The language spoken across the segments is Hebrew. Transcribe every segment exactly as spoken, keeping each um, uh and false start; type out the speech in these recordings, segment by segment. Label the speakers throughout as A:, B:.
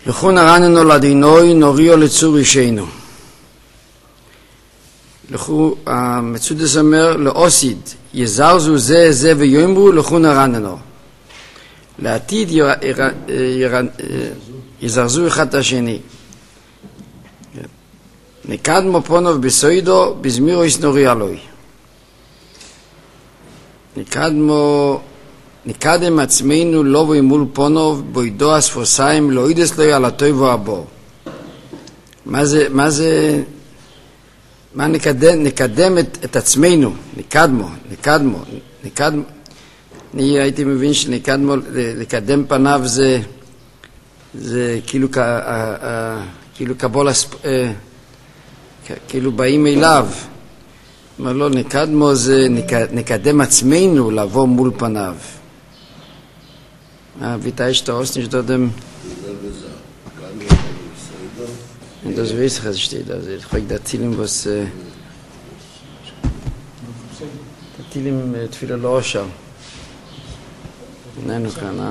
A: לכו נרננו לדינוי נוריו לצור אישנו. לכו, המצודס אומר לאוסיד, יזרזו זה זה ויאמרו לכו נרננו. לעתיד יר, יר, יר, יזרזו אחד את השני. נקדמו פונוב בסוידו בזמירו יסנורי אלוי. נקדמו נקדם עצמנו לא וימול פונוב בוידו הספוסיים לא ידס לו על הטוב והבור. מה זה, מה זה, מה נקדם, נקדם את, את עצמנו, נקדמו, נקדמו, נקדמו. אני הייתי מבין שנקדמו, לקדם פניו זה, זה כאילו, כאילו קבול, כאילו באים אליו. אבל לא, נקדמו זה נקדם עצמנו לבוא מול פניו. Ah, wie teilt das nicht dort dem? Das weiß ich, was steht. Also ich frage da Tilim, was da Tilim Tfila Losha. Nein, noch keiner.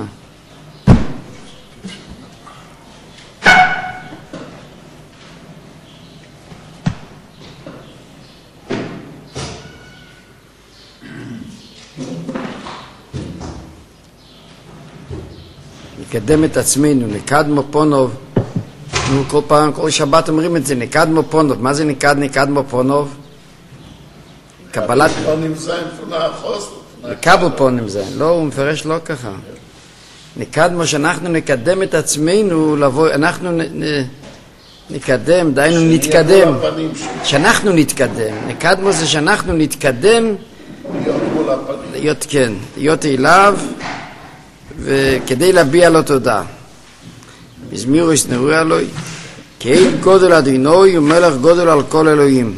A: נקדם את עצמנו, נקדמו פונוב. נו, כל פעם, כל שבת אומרים את זה, נקדמו פונוב. מה זה נקד, נקדמו פונוב? קבלת...
B: פונים זין, פונה החוס.
A: נקבל פונים זין. לא, הוא מפרש לא ככה. נקדמו שאנחנו נקדם את עצמנו, לבוא, אנחנו נ, נ, נקדם, דיינו נתקדם. שאנחנו נתקדם. נקדמו זה שאנחנו נתקדם.
B: להיות מול הפנים.
A: להיות, כן, להיות אליו. וכדי להביע לו תודה. בזמירו יסנרו אלוהי, כאל גודל אדינוי ומלך גודל על כל אלוהים.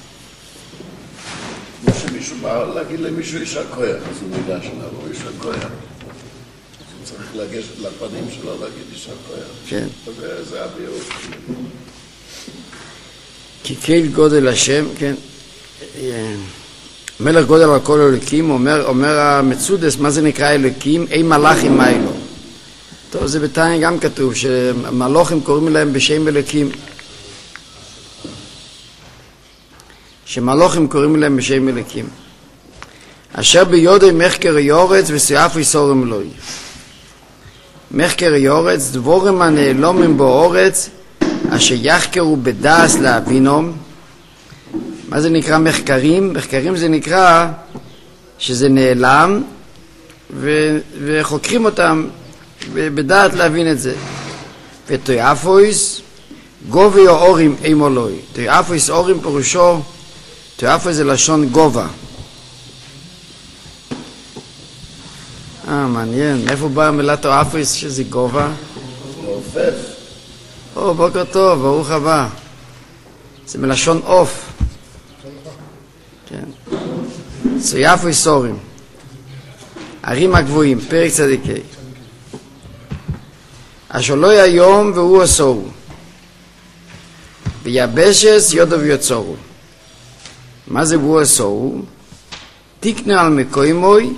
B: כמו שמישהו בא להגיד למישהו איש הכוח, אז הוא מידה שנעבור איש הכוח. אז הוא צריך לגשת לפנים שלו להגיד איש הכוח.
A: כן.
B: וזה הביאות.
A: כי כאל גודל השם, כן. מלך גודל על כל אלוקים, אומר, אומר המצודס, מה זה נקרא אלוקים? אי מלאכים מה אלו. טוב, זה בתניא גם כתוב, שמלאכים קוראים להם בשם אלוקים. שמלאכים קוראים להם בשם אלוקים. אשר ביודעי מחקר יורץ וסיאף יסורם אלוהי. מחקר יורץ, דבורם הנעלומים באורץ, אשר יחקרו בדעס להבינום. מה זה נקרא מחקרים? מחקרים זה נקרא שזה נעלם ו... וחוקרים אותם בדעת להבין את זה. ותויאפויס גובי או אורים אימו לוי. תויאפויס אורים פירושו, תויאפויס זה לשון גובה. אה, מעניין. איפה באה המילה תויאפויס שזה גובה?
B: מעופף.
A: או, בוקר טוב, ברוך הבא. זה מלשון עוף. כן. צויאפו יסורים. ערים הגבוהים, פרק צדיקי. אשר לא היום והוא עשורו. ויבשס יודו ויוצורו. מה זה והוא עשורו? תקנו על מקוימוי,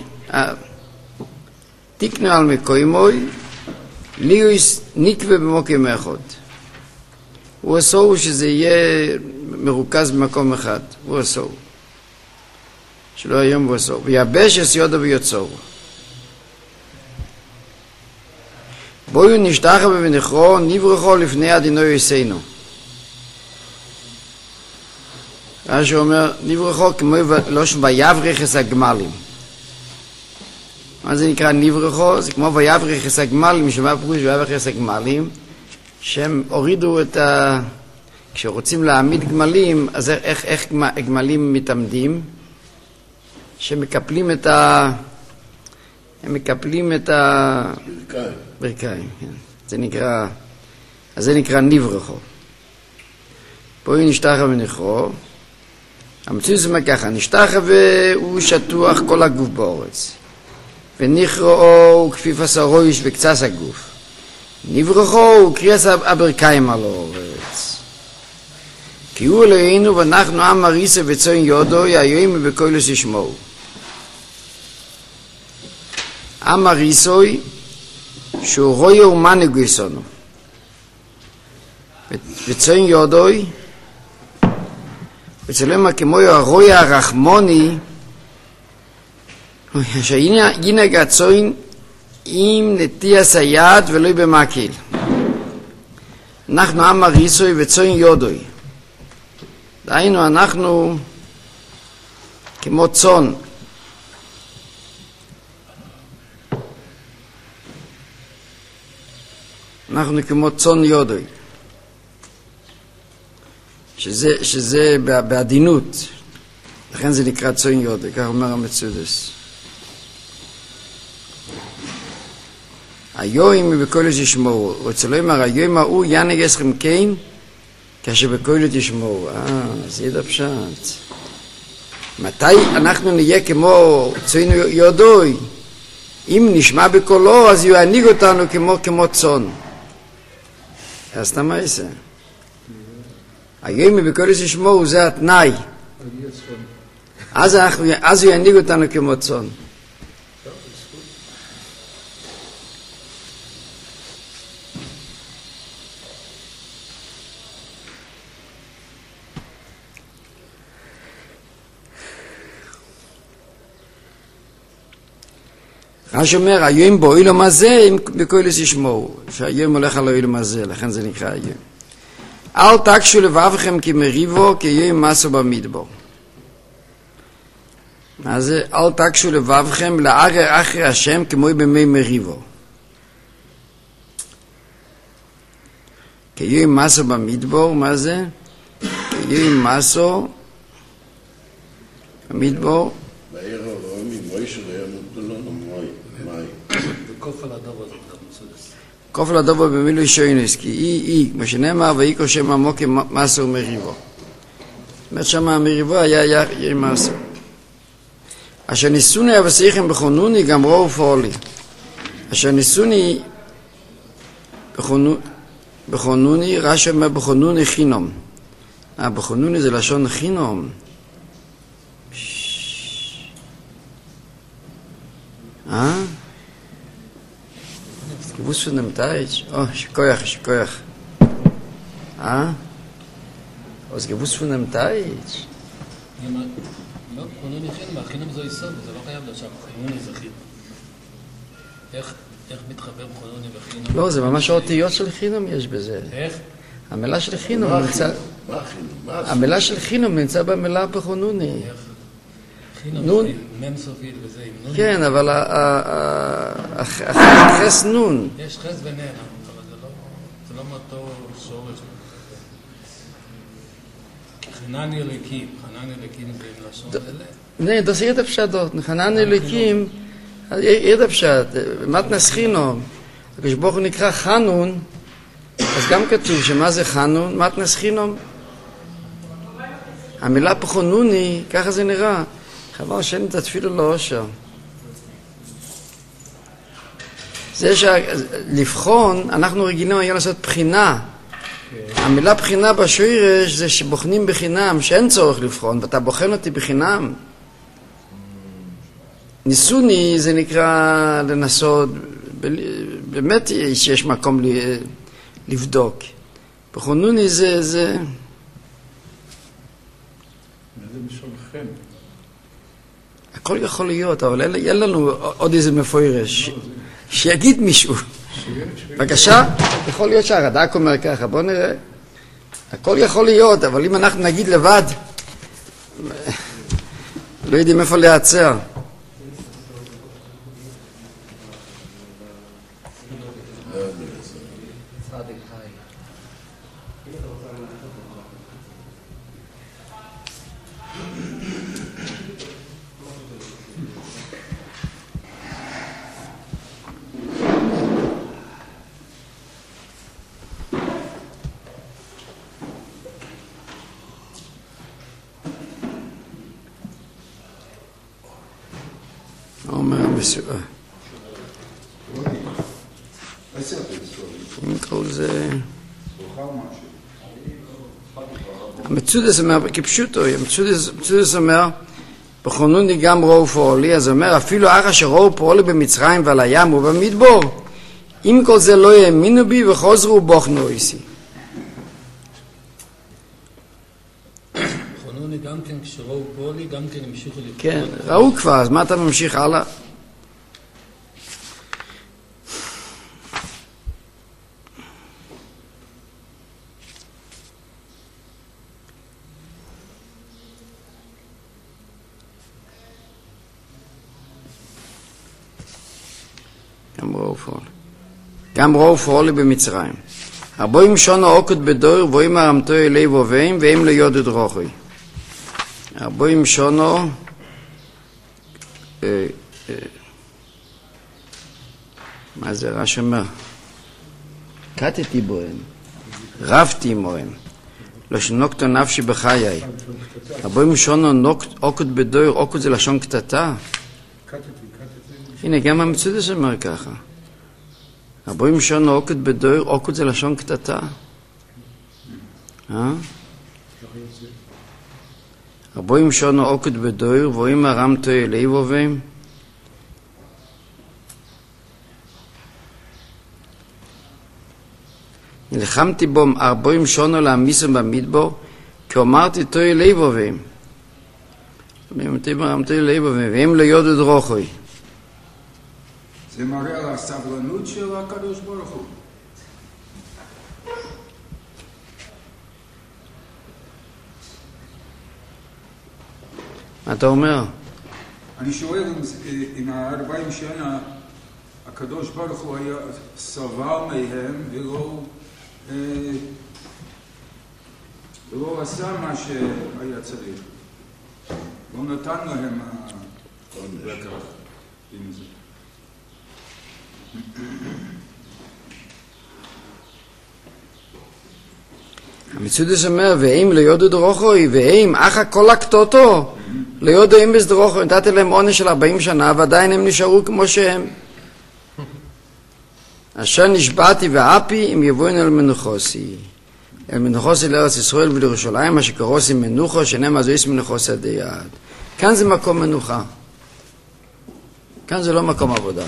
A: תקנו על מקוימוי, ליוס נקווה במוקים אחד. הוא עשורו שזה יהיה מרוכז במקום אחד. הוא עשורו. שלא היום הוא עשור. ויבשס יודו ויוצורו. בואו נשתחו ונכרו, נברחו לפני אדינוי יסיינו. מה שאומר, נברחו כמו לא ויברכס הגמלים. מה זה נקרא נברחו? זה כמו ויברכס הגמלים, שמה פירוש ויברכס הגמלים, שהם הורידו את ה... כשרוצים להעמיד גמלים, אז איך, איך גמלים מתעמדים? שמקפלים את ה... הם מקפלים את ה...
B: ברכיים.
A: ברכיים, כן. זה נקרא... אז זה נקרא נברחו. פה היא נשתחה ונכרו. המצוי זה מה ככה, נשתחה והוא שטוח כל הגוף באורץ. ונכרו הוא כפיף הסרויש וקצס הגוף. נברחו הוא קריאס הברכיים על האורץ. כי הוא אלוהינו ואנחנו עם הריסה וצוין יודו יהיום ובקולוס ישמעו. עם הריסוי שהוא רואה ומנהיג יסונו. וצוין יודוי, וצלמה כמו הרוי הרחמוני, שינהג הצוין עם נטיית היד ולא במקל. אנחנו עם הריסוי וצוין יודוי. דהיינו אנחנו כמו צאן. אנחנו כמו צאן יודוי. שזה, שזה בעדינות. לכן זה נקרא צאן יודוי, כך אומר המצודס. היום בקולת ישמעו, רוצה לומר, היום ההוא ינהג אתכם כן, כאשר בקולת ישמעו. אה, זה ידע פשט. מתי אנחנו נהיה כמו צאן יודוי? אם נשמע בקולו, אז הוא ינהיג אותנו כמו, כמו צאן. אז אתה מה יעשה? היום בקולת ישמעו זה התנאי. אז, אנחנו, אז הוא ינהיג אותנו כמו צאן. רש"י אומר, היום באוילום הזה, בקולת ישמעו, שהיום הולך על האוילום הזה, לכן זה נקרא היום. אל תקשו לבבכם כמריבו, כי יום מסו במדבר. מה זה? אל תקשו לבבכם לערער אחרי השם כמו בימי מריבו. כי יום מסו במדבר, מה זה? כי יום מסו במדבר.
B: בעיר הרעמי, מוישה וימות לנו מוי.
C: וכופל הדובר זה מצודס.
A: כופל הדובר במילוי שוינס, כי אי אי, כמו שנאמר, ואי קושם עמוק מסו מריבו. זאת אומרת שמה המריבו היה יהיה מסו. אשר ניסוני אבסיכם בכונוני גם רואו פועלי. אשר ניסוני בכונוני, רש"י אומר בכונוני חינום. אה, בכונוני זה לשון חינום. אה? gewusst von dem Teich? Oh, שכוח, שכוח. אה? אז gewusst von dem Teich?
C: לא, חינוני חינום, החינום זה יסוד, זה לא חייב לשם, חינוני זה חינום. איך מתחבר חינוני וחינום?
A: לא, זה ממש אותיות של חינום יש בזה.
C: איך?
A: המילה של חינום נמצא...
B: מה החינום?
A: המילה של חינום נמצא במילה בחינוני.
C: איך? חינום
A: נון.
C: מם סופית וזה עם נון.
A: כן, אבל החס נון.
C: יש חס ונן, אבל זה לא מאותו שורש. חנן אלוקים, חנן אלוקים זה עם לשון אלה.
A: Nee, das ist jeder Pshat dort. Hanan Elokim, jeder Pshat. מתנס חינום. כשבוך נקרא חנון, אז גם כתוב שמה זה חנון? מתנס חינום. המילה פה חנוני, ככה זה נראה. חבל שאין את התפילו לאושר. זה שלבחון, אנחנו רגילים היום לעשות בחינה. המילה בחינה בשורש זה שבוחנים בחינם, שאין צורך לבחון, ואתה בוחן אותי בחינם. ניסוני זה נקרא לנסות, באמת שיש מקום לבדוק. בחונוני זה... זה...
D: זה משום חן.
A: הכל יכול להיות, אבל אין לנו עוד איזה מפורש. שיגיד מישהו. בבקשה, יכול להיות שהרד"ק אומר ככה, בוא נראה. הכל יכול להיות, אבל אם אנחנו נגיד לבד, לא יודעים איפה להיעצר. אומר המסועה. עם כל זה... המצודס אומר, כפשוטו, המצודס אומר, בחונוני גם ראו פועלי, אז אומר, אפילו אחר שראו פועלי במצרים ועל הים ובמדבור, אם כל זה לא האמינו בי וחוזרו בוכנו איסי.
C: חילוני גם כן כשראו פולי, גם כן המשיכו לפעול.
A: כן, ראו כבר, אז מה אתה ממשיך הלאה? גם ראו פולי. גם ראו פולי במצרים. ארבעים שנה עוקד בדור, ואם הרמתו אלי ובאים, והם לא יודו דרוכי. ארבעים שנה, אה, אה, מה זה רש"י אומר? קטתי בוהם, רבתי עמהם, לא שנוקתו נפשי בחיי. ארבעים שנה עוקד בדור, עוקד זה לשון קטטה. הנה, גם המצודס אומר ככה. ארבעים שנה עוקד בדור, עוקד זה לשון קטטה. אה? ארבעים שנה עוקד בדור, ואם הרמתו אלי ובאים. נלחמתי בו ארבעים שנה להמיסם במדבור, כי אמרתי תו אלי ובאים. הרמתו אלי ובאים, והם לא יודו דרוכי.
E: זה מראה על הסבלנות של הקדוש ברוך הוא.
A: מה אתה אומר?
E: אני שואל אם, אם הארבעים שנה הקדוש ברוך הוא היה סבל מהם ולא, אה, ולא עשה מה שהיה צריך. לא נתן להם לקח עם זה.
A: המצודס אומר, ואם לא יודו דרוכוי, ואם אחא כל הקטוטו, לא יודו אם בסדרוכוי, נתתי להם עונש של ארבעים שנה, ועדיין הם נשארו כמו שהם. אשר נשבעתי ואפי, אם יבואין אל מנוחוסי. אל מנוחוסי לארץ ישראל ולירושלים, מה שקרוסי מנוחו, שנם אז יש מנוחוסי עדי יעד. כאן זה מקום מנוחה. כאן זה לא מקום עבודה.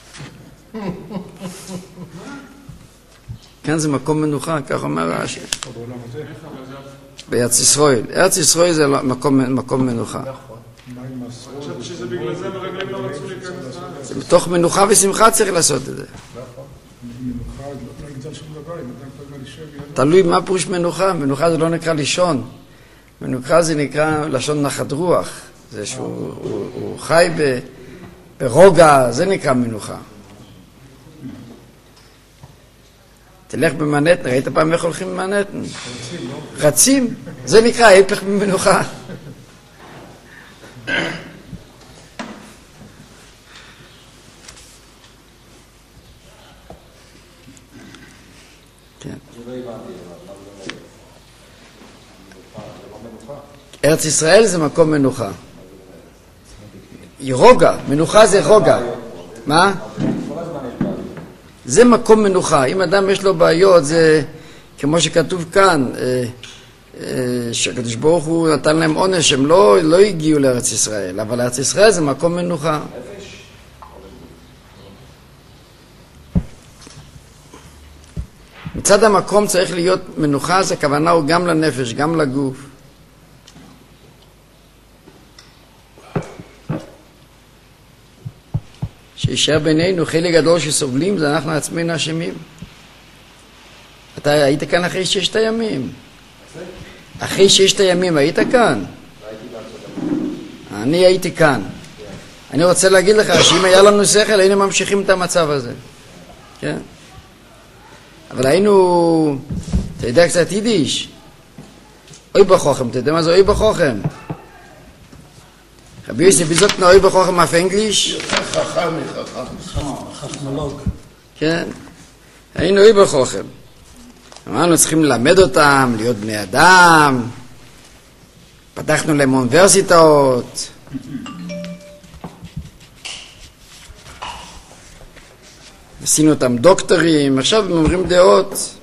A: כאן זה מקום מנוחה, כך אומר רש"י. בארץ ישראל. ארץ ישראל זה מקום, מקום מנוחה.
D: חשבתי שזה בגלל זה מרגלים לא רצו להיכנס לארץ.
A: זה בתוך מנוחה ושמחה צריך לעשות את זה.
D: מנוחה, לא נגזר שום דבר, אם אדם כבר לישון.
A: תלוי מה פירוש מנוחה. מנוחה זה לא נקרא לישון. מנוחה זה נקרא לשון נחת רוח. זה שהוא הוא, הוא חי ב, ברוגע, זה נקרא מנוחה. תלך במנהטן, ראית פעם איך הולכים במנהטן? רצים, זה נקרא ההפך ממנוחה. כן. ארץ ישראל זה מקום מנוחה. היא רוגע, מנוחה זה רוגע. מה? זה מקום מנוחה. אם אדם יש לו בעיות, זה כמו שכתוב כאן, שהקדוש ברוך הוא נתן להם עונש, הם לא, לא הגיעו לארץ ישראל, אבל ארץ ישראל זה מקום מנוחה. מצד המקום צריך להיות מנוחה, זה הכוונה הוא גם לנפש, גם לגוף. שישאר בינינו חלק גדול שסובלים, זה אנחנו עצמנו אשמים. אתה היית כאן אחרי ששת הימים? אחרי ששת הימים היית כאן? אני הייתי כאן. אני רוצה להגיד לך שאם היה לנו שכל היינו ממשיכים את המצב הזה. כן? אבל היינו, אתה יודע קצת יידיש? אוי בחוכם, אתה יודע מה זה אוי בחוכם? רבי יוסף בזאת נאוי בחוכם אף אנגליש?
B: יותר חכם מחכם.
C: חכמולוג.
A: כן, היינו אוי בחוכם. אמרנו צריכים ללמד אותם, להיות בני אדם. פתחנו להם אוניברסיטאות. עשינו אותם דוקטורים, עכשיו הם אומרים דעות.